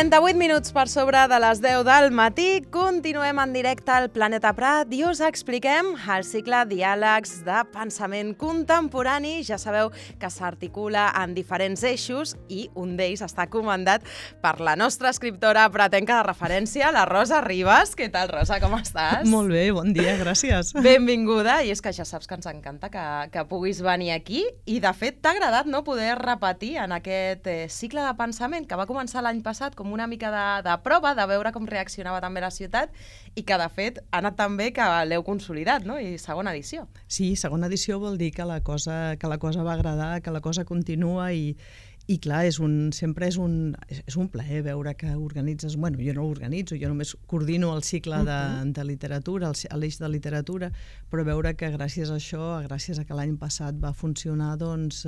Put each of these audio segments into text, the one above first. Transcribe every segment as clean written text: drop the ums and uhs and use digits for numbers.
38 minuts per sobre de les 10 del matí, continuem en directe al Planeta Prat i us expliquem el cicle Diàlegs de Pensament Contemporani. Ja sabeu que s'articula en diferents eixos i un d'ells està comandat per la nostra escriptora pratenca de referència, la Rosa Ribas. Què tal, Rosa, com estàs? Molt bé, bon dia, gràcies. Benvinguda, i és que ja saps que ens encanta que puguis venir aquí i, de fet, t'ha agradat no poder repetir en aquest cicle de pensament que va començar l'any passat com una mica de prova, de veure com reaccionava també la ciutat i que, de fet, ha anat tan bé que l'heu consolidat, no? I segona edició. Sí, segona edició vol dir que la cosa va agradar, que la cosa continua i clar, sempre és un plaer veure que organitzes... Bueno, jo no organitzo, jo només coordino el cicle de literatura, l'eix de literatura, però veure que gràcies a això, gràcies a que l'any passat va funcionar, doncs...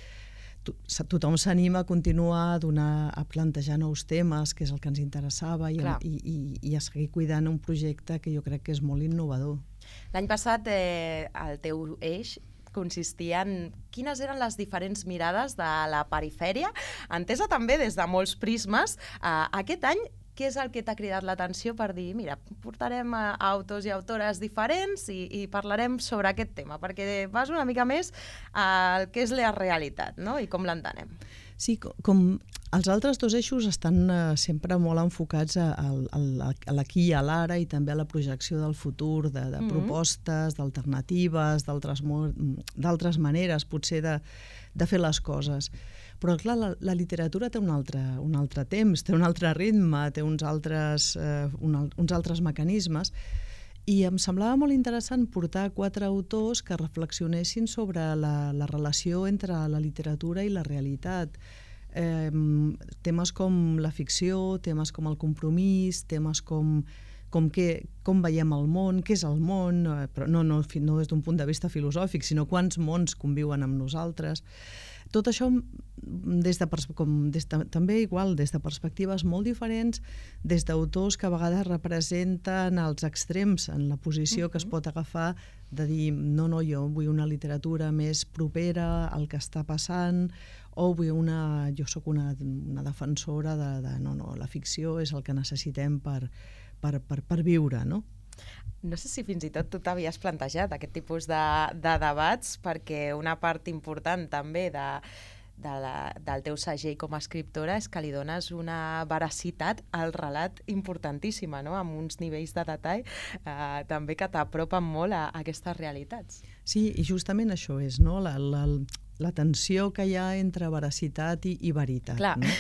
tothom s'anima a continuar a plantejar nous temes, que és el que ens interessava, i a seguir cuidant un projecte que jo crec que és molt innovador. L'any passat el teu eix consistia en quines eren les diferents mirades de la perifèria, entesa també des de molts prismes. Aquest any, què és el que t'ha cridat l'atenció per dir, mira, portarem autors i autores diferents i parlarem sobre aquest tema, perquè vas una mica més al que és la realitat, no? I com l'entenem. Sí, com els altres dos eixos estan sempre molt enfocats a l'aquí i a l'ara i també a la projecció del futur, de propostes, d'alternatives, d'altres maneres, potser, de fer les coses. Però, clar, la literatura té un altre temps, té un altre ritme, té uns altres mecanismes, i em semblava molt interessant portar 4 autors que reflexionessin sobre la relació entre la literatura i la realitat. Temes com la ficció, temes com el compromís, temes com veiem el món, què és el món, però no des d'un punt de vista filosòfic, sinó quants mons conviuen amb nosaltres. Tot això també igual, des de perspectives molt diferents, des d'autors que a vegades representen els extrems en la posició que es pot agafar de dir, no, jo vull una literatura més propera al que està passant, o jo sóc una defensora de no, la ficció és el que necessitem per viure, no? No sé si fins i tot tu t'havies plantejat aquest tipus de debats, perquè una part important també del teu segell com a escriptora és que li dones una veracitat al relat importantíssima, no? Amb uns nivells de detall també que t'apropen molt a aquestes realitats. Sí, i justament això és, no? La tensió que hi ha entre veracitat i veritat. Clar. No?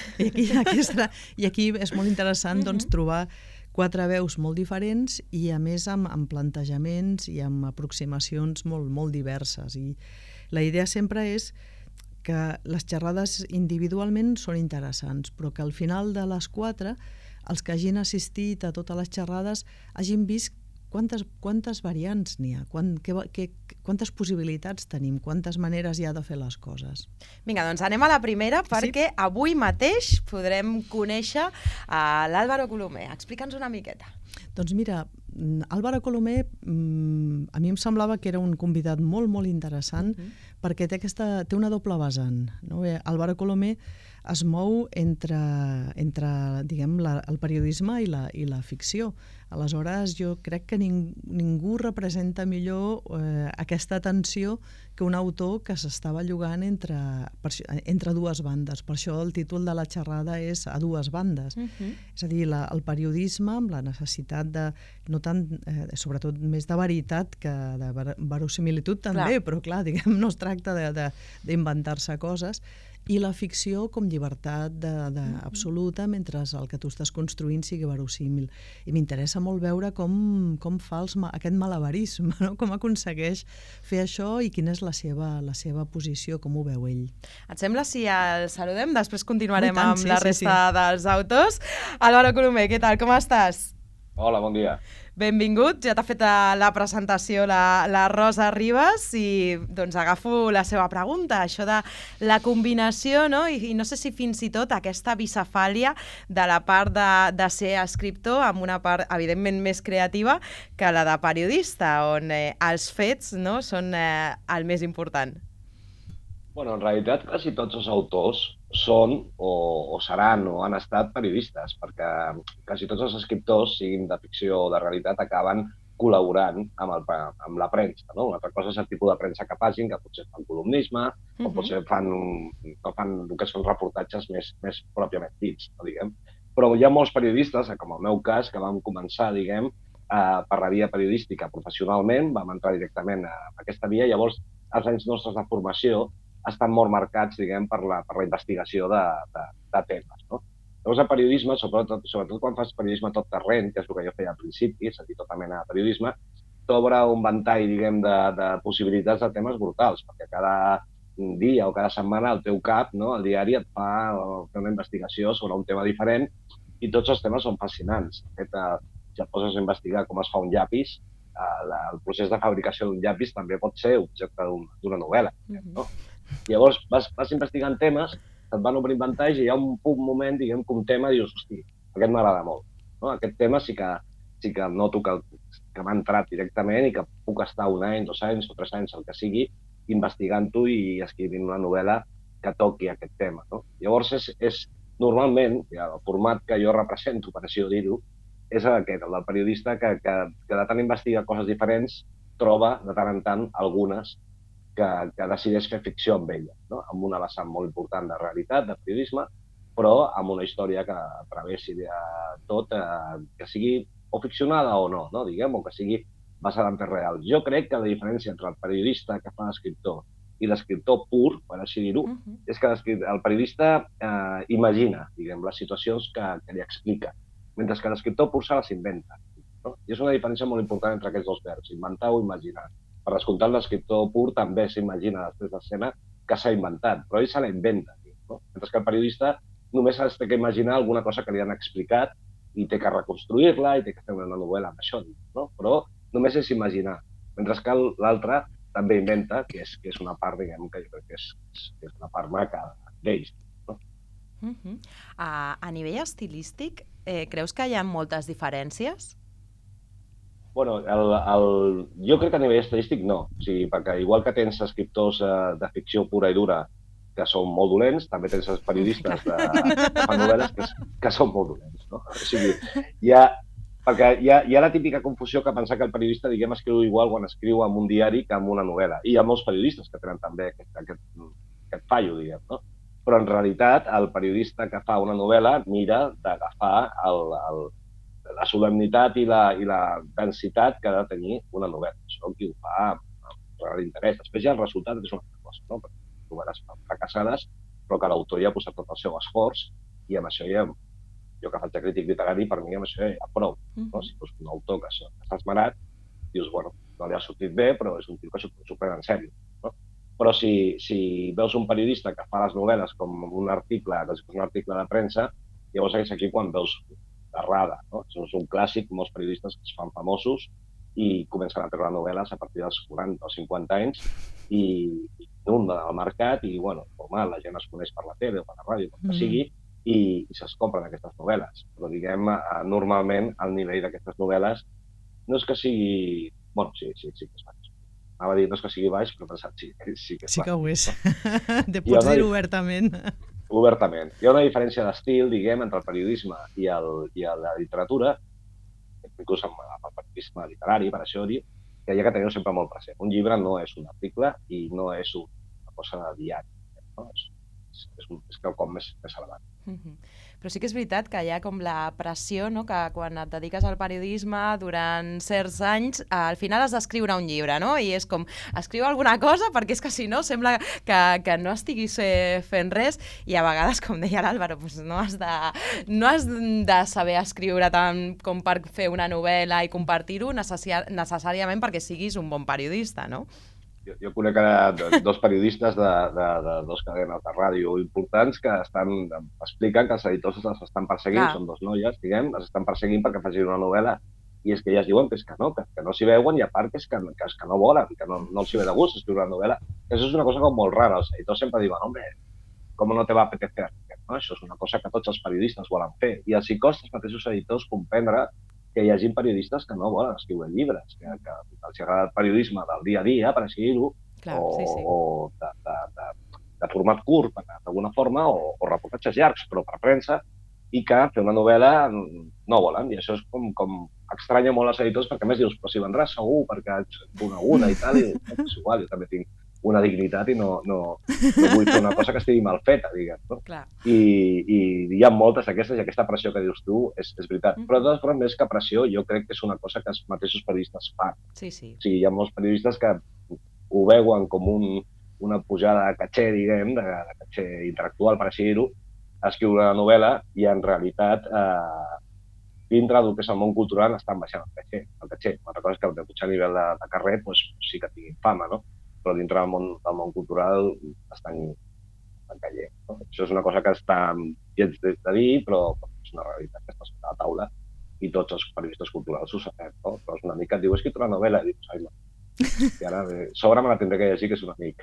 I aquí és molt interessant doncs, trobar 4 veus molt diferents i, a més, amb plantejaments i amb aproximacions molt diverses. I la idea sempre és que les xerrades individualment són interessants, però que al final de les 4, els que hagin assistit a totes les xerrades hagin vist quantes variants n'hi ha, quantes possibilitats tenim, quantes maneres hi ha de fer les coses. Vinga, doncs anem a la primera, perquè avui mateix podrem conèixer l'Álvaro Colomer. Explica'ns una miqueta. Doncs mira, Álvaro Colomer a mi em semblava que era un convidat molt interessant, perquè té una doble vessant, no? Álvaro Colomer es mou entre diguem, el periodisme i la ficció. Aleshores, jo crec que ningú representa millor aquesta tensió que un autor que s'estava llogant entre dues bandes. Per això el títol de la xerrada és A dues bandes. És a dir, el periodisme amb la necessitat de, no tant, sobretot més de veritat que de verosimilitud també, però clar, diguem, no es tracta d'inventar-se coses, i la ficció com llibertat absoluta mentre el que tu estàs construint sigui verossímil. I m'interessa molt veure com fa aquest malabarisme, no? Com aconsegueix fer això i quina és la seva posició, com ho veu ell. Et sembla si el saludem? Després continuarem amb la resta dels autors. Álvaro Colomer, què tal? Com estàs? Hola, bon dia. Benvingut, ja t'ha fet la presentació la Rosa Ribas i doncs agafo la seva pregunta, això de la combinació, no? I no sé si fins i tot aquesta bicefàlia de la part de ser escriptor amb una part evidentment més creativa que la de periodista, on els fets, no, són el més important. Bueno, en realitat quasi tots els autors són o seran o han estat periodistes, perquè quasi tots els escriptors, siguin de ficció o de realitat, acaben col·laborant amb la premsa. No? Una altra cosa és el tipus de premsa que facin, que potser fan columnisme o potser fan el que són reportatges més pròpiament dits, no, diguem. Però hi ha molts periodistes, com el meu cas, que vam començar, diguem, per la via periodística professionalment, vam entrar directament a aquesta via, llavors els anys nostres de formació estan molt marcats, diguem, per la investigació de temes. No? Llavors, el periodisme, sobretot quan fas periodisme tot terreny, que és el que jo feia al principi, és a dir, tota mena de periodisme, t'obre un ventall, diguem, de possibilitats de temes brutals, perquè cada dia o cada setmana el teu cap, no, el diari, et fa una investigació sobre un tema diferent i tots els temes són fascinants. De fet, si et poses a investigar com es fa un llapis, el procés de fabricació d'un llapis també pot ser objecte d'una novel·la. No? Llavors, vas investigant temes, et van obrint ventalls i hi ha un moment, diguem, que un tema dius, hosti, aquest m'agrada molt. No? Aquest tema sí que noto que m'ha entrat directament i que puc estar un any, 2 anys o 3 anys, el que sigui, investigant-ho i escrivint una novel·la que toqui aquest tema. No? Llavors, normalment, el format que jo represento, per així dir-ho, és aquest, el del periodista que de tant investiga coses diferents, troba de tant en tant algunes que decideix fer ficció amb ella, no? Amb una vessant molt important de realitat, de periodisme, però amb una història que travessi tot, que sigui o ficcionada o no, diguem, o que sigui basada en fets reals. Jo crec que la diferència entre el periodista que fa l'escriptor i l'escriptor pur, per així dir-ho, és que el periodista imagina, diguem, les situacions que li explica, mentre que l'escriptor pur se les inventa. No? I és una diferència molt important entre aquests dos verbs, inventar o imaginar. Per descomptat, l'escriptor pur també s'imagina després d'escena que s'ha inventat, però ell se la inventa. No? Mentre que el periodista només has de imaginar alguna cosa que li han explicat i té que reconstruir-la i té que fer una novel·la amb això. No? Però només és imaginar. Mentre que l'altre també inventa, que és una part, diguem, que jo crec que és una part maca d'ells. No? A nivell estilístic, creus que hi ha moltes diferències? Bueno, jo crec que a nivell estadístic no. O sigui, perquè igual que tens escriptors de ficció pura i dura que són molt dolents, també tens els periodistes que fan novel·les que són molt dolents. No? O sigui, perquè hi ha la típica confusió que pensar que el periodista, diguem, escriu igual quan escriu en un diari que en una novel·la. I hi ha molts periodistes que tenen també aquest fallo, diguem, no? Però en realitat el periodista que fa una novel·la mira d'agafar la solemnitat i la densitat que ha de tenir una novel·la. Això qui ho fa amb real interès. Després ja el resultat és una altra cosa, no? Perquè novel·les fracassades, però que l'autor ja ha posat tot el seu esforç i amb això jo que faig de crític literari, per mi amb això ja prou. No? Si fos un autor que s'ha esmerat, dius, bueno, no li ha sortit bé, però és un tio que s'ho pren en sèrio. No? Però si veus un periodista que fa les novel·les com un article, com si fos un article de premsa, llavors és aquí quan veus d'errada. No? És un clàssic, molts periodistes que es fan famosos i comencen a treure novel·les a partir dels 40 o 50 anys i inunden el mercat i, bueno, normal, la gent es coneix per la tele o per la ràdio, com que sigui, i se'ls compren aquestes novel·les. Però, diguem, normalment, el nivell d'aquestes novel·les no és que sigui... Bueno, sí que és baix. Anava a dir, no és que sigui baix, però pensat, sí que és baix. Sí que ho és. Te pots dir obertament. Obertament. Hi ha una diferència d'estil, diguem, entre el periodisme i la literatura, inclús amb el periodisme literari, per això dir, que hi ha que tenir sempre molt present. Un llibre no és un article i no és una cosa diària. No? És quelcom més elevat. Però sí que és veritat que hi ha com la pressió, no? Que quan et dediques al periodisme durant certs anys, al final has d'escriure un llibre, no? I és com, escriu alguna cosa perquè és que si no sembla que no estiguis fent res i a vegades, com deia l'Àlvaro, no has de saber escriure tant com per fer una novel·la i compartir-ho necessàriament perquè siguis un bon periodista, no? Jo conec dos periodistes de dos cadenes de ràdio importants que expliquen que els editors les estan perseguint, són dos noies, diguem, les estan perseguint perquè facin una novel·la i és que elles diuen que no s'hi veuen i a part que és que no volen, que no els ve de gust escriure una novel·la. Això és una cosa com molt rara. Els editors sempre diuen, hombre, com no te va apetecer? No? Això és una cosa que tots els periodistes volen fer i els costa als mateixos editors comprendre que hi hagi periodistes que no volen escriure llibres, que els agrada el periodisme del dia a dia, per així dir-ho, o de format curt, d'alguna forma, o reportatges llargs, però per premsa, i que fer una novel·la no volen. I això és com estranya molt als editors, perquè a més dius, però si vendràs segur, perquè ets coneguda i tal, i és igual, jo també tinc una dignitat i no vull fer una cosa que estigui mal feta, diguem. No? I hi ha moltes d'aquestes, i aquesta pressió que dius tu és veritat. Però de totes formes, més que pressió, jo crec que és una cosa que els mateixos periodistes fan. Sí. O sigui, hi ha molts periodistes que ho veuen com una pujada de caché, diguem, de caché intel·lectual, per així dir-ho, a escriure una novel·la i en realitat dintre del que és el món cultural estan baixant el caché. Una altra cosa és que potser a nivell de carrer sí que tinguin fama, no? Però dintre del món cultural estan caient. No? Això és una cosa que està gens de dir, però és una realitat que està a la taula i tots els periodistes culturals ho sabem. No? Però és una mica et diu, he escrit una novel·la, i dius, ai, no. I ara, sobre me la tindré que llegir, que és un amic.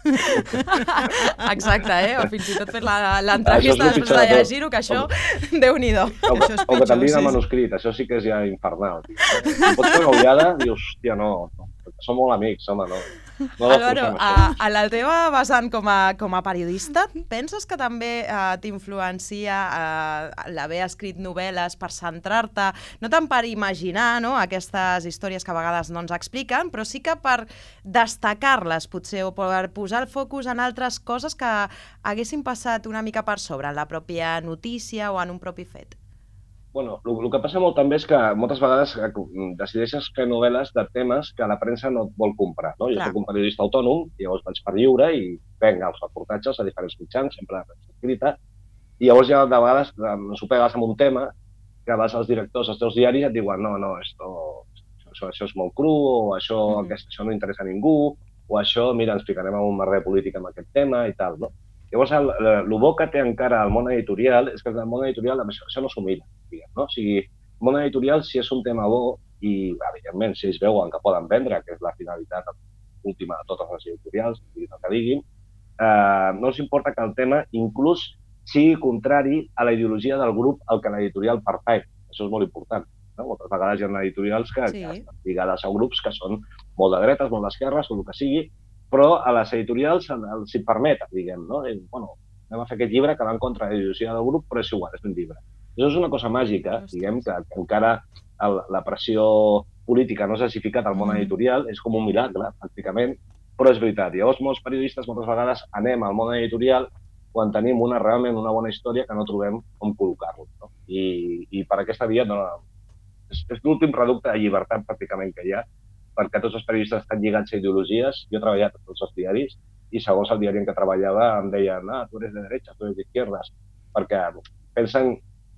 Exacte, o fins i tot fer l'entrevista després de llegir-ho, que això, Déu-n'hi-do. O que t'envien el manuscrit, això sí que és ja infernal. Em pots fer una ullada i dius, hòstia, no, som molt amics, home, no. Álvaro, a la teva vessant com a periodista, penses que també t'influencia l'haver escrit novel·les per centrar-te, no tant per imaginar aquestes històries que a vegades no ens expliquen, però sí que per destacar-les, potser, o per posar el focus en altres coses que haguessin passat una mica per sobre, en la pròpia notícia o en un propi fet? Bueno, el que passa molt també és que moltes vegades decideixes fer novel·les de temes que la premsa no et vol comprar. No? Jo soc un periodista autònom, llavors vaig per lliure i venga els reportatges a diferents mitjans, sempre la premsa escrita, i llavors ja de vegades ens ho pegues amb un tema que vas als directors dels teus diaris i et diuen no, això és molt cru, o això no interessa a ningú, o això, mira, ens ficarem en un merder polític amb aquest tema i tal, no? Llavors, el bo que té encara el món editorial és que el món editorial això no s'ho mira, diguem, no? O sigui, el món editorial, si és un tema bo, i, evidentment, si ells veuen que poden vendre, que és la finalitat última de totes les editorials, diguin el que diguin, no els importa que el tema inclús sigui contrari a la ideologia del grup al que l'editorial pertany. Això és molt important. No? Moltes vegades hi ha editorials que estan lligades a grups que són molt de dretes, molt d'esquerres, o el que sigui, però a les editorials els hi permeten, diguem, no? Bueno, anem a fer aquest llibre que va en contra de la ideologia del grup, però és igual, és un llibre. Això és una cosa màgica, diguem, que encara la pressió política no s'ha ficat al món editorial, és com un miracle, pràcticament, però és veritat. Llavors, molts periodistes, moltes vegades, anem al món editorial quan tenim realment una bona història que no trobem com col·locar-lo. No? I per aquesta via és l'últim reducte de llibertat, pràcticament, que hi ha, perquè tots els periodistes estan lligats a ideologies. Jo he treballat a tots els diaris i segons el diari en què treballava em deien tu eres de derecha, tu eres de izquierdas, perquè pensen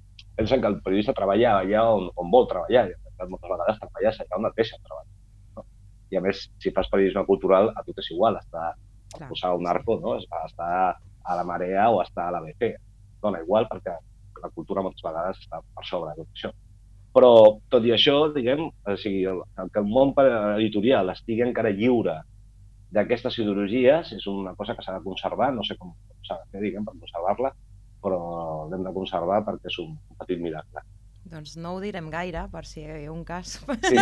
que el periodista treballa allà on vol treballar, i moltes vegades treballes allà on et deixen treballar. No? I a més, si fas periodisme cultural, a tu t'és igual estar a posar un narco, no? Estar a la Marea o estar a l'ABC. Dona igual perquè la cultura moltes vegades està per sobre de tot això. Però, tot i això, diguem, o sigui, que el món editorial estigui encara lliure d'aquestes ideologies és una cosa que s'ha de conservar, no sé com s'ha de fer, diguem, per conservar-la, però l'hem de conservar perquè és un petit miracle. Doncs no ho direm gaire, per si hi ha un cas. Sí,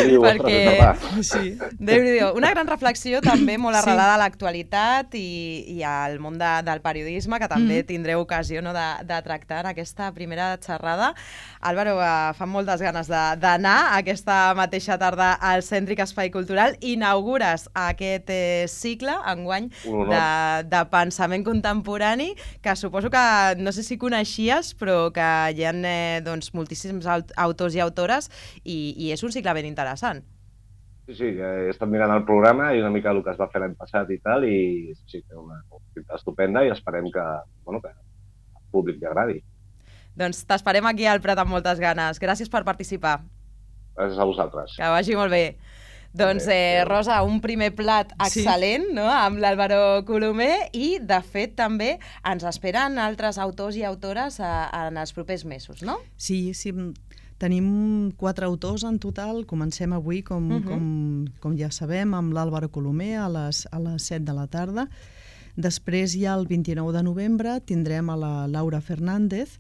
perquè Déu-n'hi-do. Una gran reflexió també molt arrelada a l'actualitat i al món del periodisme, que també tindreu ocasió de tractar en aquesta primera xerrada. Álvaro, fa moltes ganes d'anar aquesta mateixa tarda al Cèntric Espai Cultural. Inaugures aquest cicle, enguany, de pensament contemporani, que suposo que, no sé si coneixies, però que hi ha moltíssims autors i autores i és un cicle ben interessant. Sí, he estat mirant el programa i una mica el que es va fer l'any passat i tal, i sí, té una activitat estupenda i esperem que al públic li agradi. Doncs t'esperem aquí al Prat amb moltes ganes. Gràcies per participar. Gràcies a vosaltres. Que vagi molt bé. Doncs, Rosa, un primer plat excel·lent, no?, amb l'Álvaro Colomer, i, de fet, també ens esperen altres autors i autores en els propers mesos, no? Sí. Tenim 4 autors en total. Comencem avui, com ja sabem, amb l'Álvaro Colomer a les 7 de la tarda. Després, ja el 29 de novembre, tindrem a la Laura Fernández,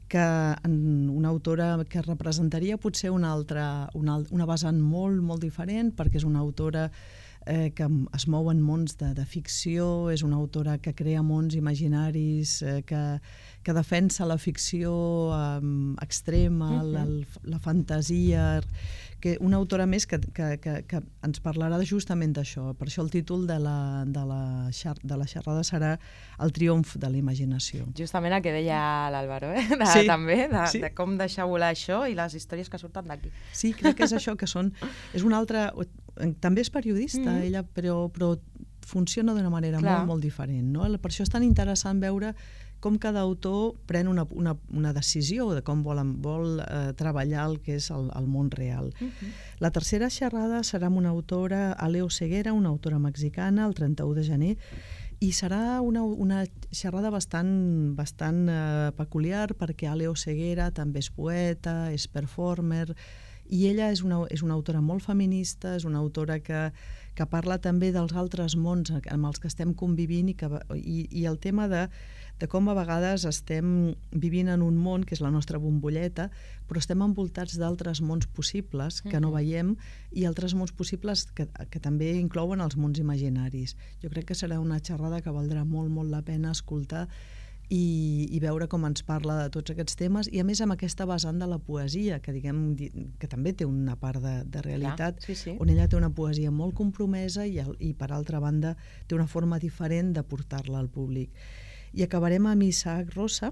una autora que representaria potser una vessant molt, molt diferent, perquè és una autora que es mou en mons de ficció, és una autora que crea mons imaginaris, que defensa la ficció extrema, la fantasia, una autora més que ens parlarà justament d'això. Per això el títol de la xerrada serà El triomf de la imaginació. Justament el que deia l'Àlvaro, també, de com deixar volar això i les històries que surten d'aquí. Sí, crec que és això, és una altra... També és periodista, ella, però funciona d'una manera molt diferent. Per això és tan interessant veure com cada autor pren una decisió de com vol treballar el que és el món real. La tercera xerrada serà amb una autora, Aleo Ceguera, una autora mexicana, el 31 de gener, i serà una xerrada bastant peculiar perquè Aleo Ceguera també és poeta, és performer, i ella és una autora molt feminista, és una autora que parla també dels altres mons amb els que estem convivint i el tema de com a vegades estem vivint en un món que és la nostra bombolleta, però estem envoltats d'altres mons possibles que no veiem i altres mons possibles que també inclouen els mons imaginaris. Jo crec que serà una xerrada que valdrà molt la pena escoltar i veure com ens parla de tots aquests temes i a més amb aquesta vessant de la poesia que també té una part de realitat, on ella té una poesia molt compromesa i per altra banda té una forma diferent de portar-la al públic. I acabarem amb Isaac Rosa,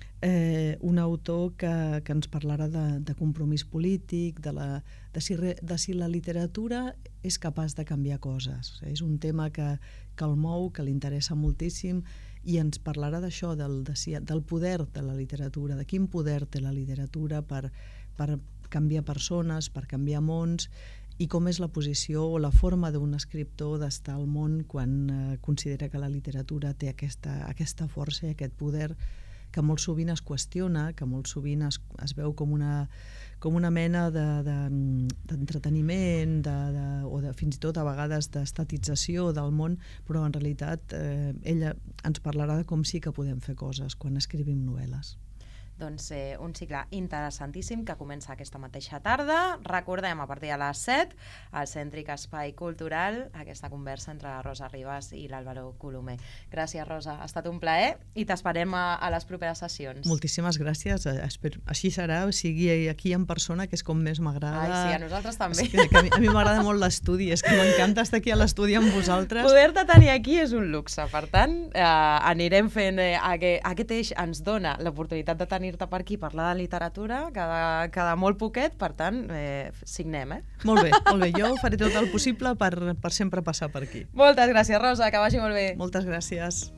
un autor que ens parlarà de compromís polític, de si la literatura és capaç de canviar coses. És un tema que el mou, que li interessa moltíssim i ens parlarà d'això, del poder de la literatura, de quin poder té la literatura per canviar persones, per canviar mons i com és la posició o la forma d'un escriptor d'estar al món quan considera que la literatura té aquesta força i aquest poder que molt sovint es qüestiona, que molt sovint es veu com una mena d'entreteniment o fins i tot a vegades d'estatització del món, però en realitat ella ens parlarà de com sí que podem fer coses quan escrivim novel·les. Doncs un cicle interessantíssim que comença aquesta mateixa tarda. Recordem, a partir de les 7, al Cèntric Espai Cultural, aquesta conversa entre Rosa Ribas i l'Àlvaro Colomer. Gràcies, Rosa. Ha estat un plaer i t'esperem a les properes sessions. Moltíssimes gràcies. Així serà, sigui aquí en persona, que és com més m'agrada. Ai, sí, a nosaltres també. A mi m'agrada molt l'estudi, és que m'encanta estar aquí a l'estudi amb vosaltres. Poder-te tenir aquí és un luxe. Per tant, anirem fent... Aquest eix ens dona l'oportunitat de tenir per aquí, parlar de literatura cada molt poquet, per tant, signem, Molt bé, jo faré tot el possible per sempre passar per aquí. Moltes gràcies, Rosa, que vagi molt bé. Moltes gràcies.